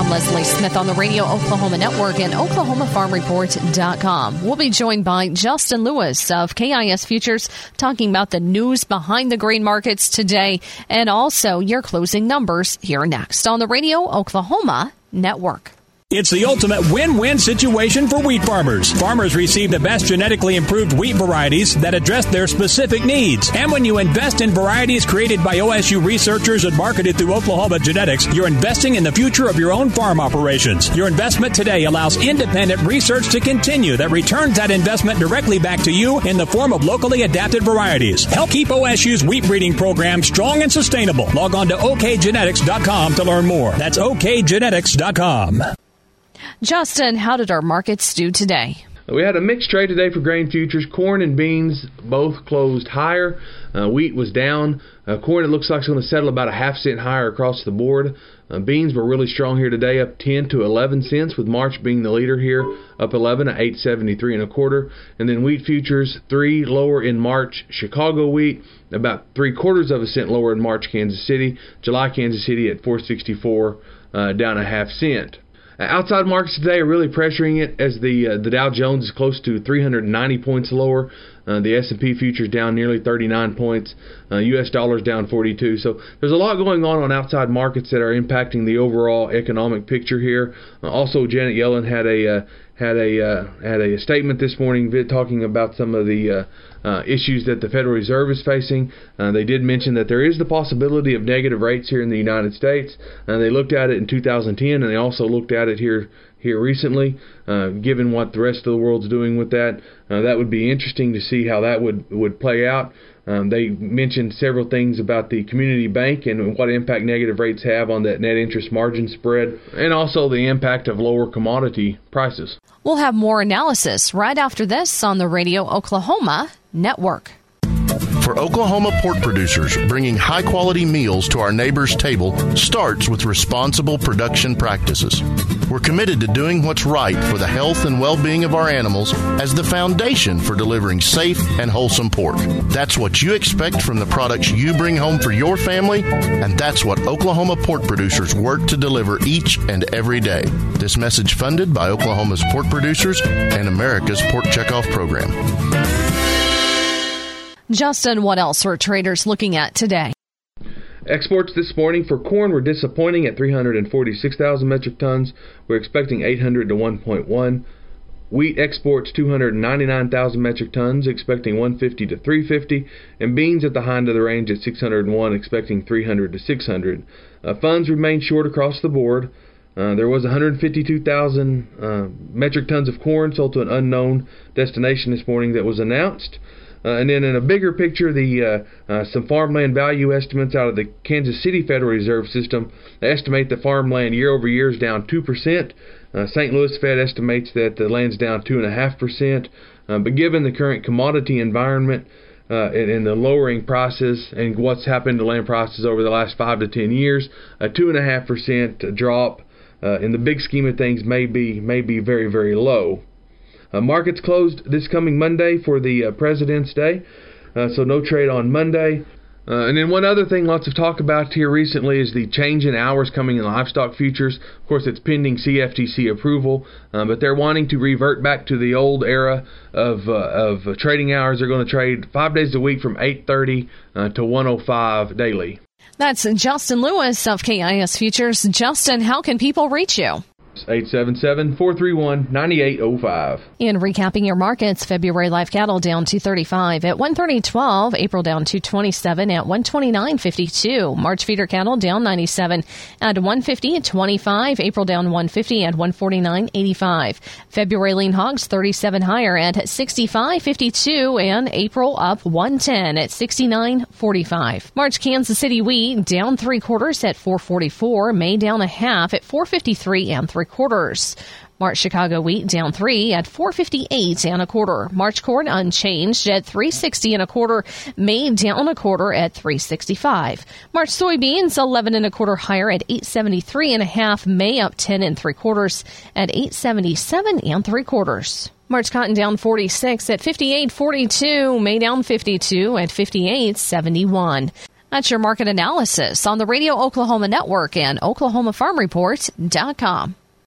I'm Leslie Smith on the Radio Oklahoma Network and OklahomaFarmReport.com. We'll be joined by Justin Lewis of KIS Futures talking about the news behind the grain markets today and also your closing numbers here next on the Radio Oklahoma Network. It's the ultimate win-win situation for wheat farmers. Farmers receive the best genetically improved wheat varieties that address their specific needs. And when you invest in varieties created by OSU researchers and marketed through Oklahoma Genetics, you're investing in the future of your own farm operations. Your investment today allows independent research to continue that returns that investment directly back to you in the form of locally adapted varieties. Help keep OSU's wheat breeding program strong and sustainable. Log on to okgenetics.com to learn more. That's okgenetics.com. Justin, how did our markets do today? We had a mixed trade today for grain futures. Corn and beans both closed higher. Wheat was down. Corn, it looks like it's going to settle about a half cent higher across the board. Beans were really strong here today, up 10 to 11 cents, with March being the leader here, up 11 at 8.73 and a quarter. And then wheat futures, 3 lower in March. Chicago wheat, about 3/4 of a cent lower in March. Kansas City. July Kansas City at 4.64, down a half cent. Outside markets today are really pressuring it as the Dow Jones is close to 390 points lower. The S&P futures down nearly 39 points. U.S. dollars down 42. So there's a lot going on outside markets that are impacting the overall economic picture here. Also, Janet Yellen had a statement this morning talking about some of the issues that the Federal Reserve is facing. They did mention that there is the possibility of negative rates here in the United States. They looked at it in 2010, and they also looked at it here recently. Given what the rest of the world's doing with that, that would be interesting to see how that would play out. They mentioned several things about the community bank and what impact negative rates have on that net interest margin spread, and also the impact of lower commodity prices. We'll have more analysis right after this on the Radio Oklahoma Network. For Oklahoma pork producers, bringing high-quality meals to our neighbors' table starts with responsible production practices. We're committed to doing what's right for the health and well-being of our animals as the foundation for delivering safe and wholesome pork. That's what you expect from the products you bring home for your family, and that's what Oklahoma pork producers work to deliver each and every day. This message funded by Oklahoma's pork producers and America's Pork Checkoff Program. Justin, what else are traders looking at today? Exports this morning for corn were disappointing at 346,000 metric tons. We're expecting 800 to 1.1. Wheat exports 299,000 metric tons, expecting 150 to 350. And beans at the high end of the range at 601, expecting 300 to 600. Funds remain short across the board. There was 152,000 metric tons of corn sold to an unknown destination this morning that was announced. And then in a bigger picture, some farmland value estimates out of the Kansas City Federal Reserve System estimate the farmland year over year is down 2%. St. Louis Fed estimates that the land's down 2.5%. But given the current commodity environment and the lowering prices and what's happened to land prices over the last 5 to 10 years, a 2.5% drop in the big scheme of things may be very, very low. Markets closed this coming Monday for the President's Day, so no trade on Monday. And then one other thing lots of talk about here recently is the change in hours coming in livestock futures. Of course, it's pending CFTC approval, but they're wanting to revert back to the old era of trading hours. They're going to trade 5 days a week from 8:30 to 1:05 daily. That's Justin Lewis of KIS Futures. Justin, how can people reach you? 877-431-9805. And recapping your markets, February live cattle down 235 at 130.12. April down 227 at 129.52. March feeder cattle down 97 at 150.25. April down 150 at 149.85. February lean hogs 37 higher at 65.52, and April up 110 at 69.45. March Kansas City wheat down 3/4 at 444. May down a half at 453 and 3/4. March Chicago wheat down 3 at 458 and a quarter. March corn unchanged at 360 and a quarter. May down a quarter at 365. March soybeans 11 and a quarter higher at 873 and a half. May up 10 and 3/4 at 877 and 3/4. March cotton down 46 at 58.42. May down 52 at 58.71. That's your market analysis on the Radio Oklahoma Network and OklahomaFarmReport.com.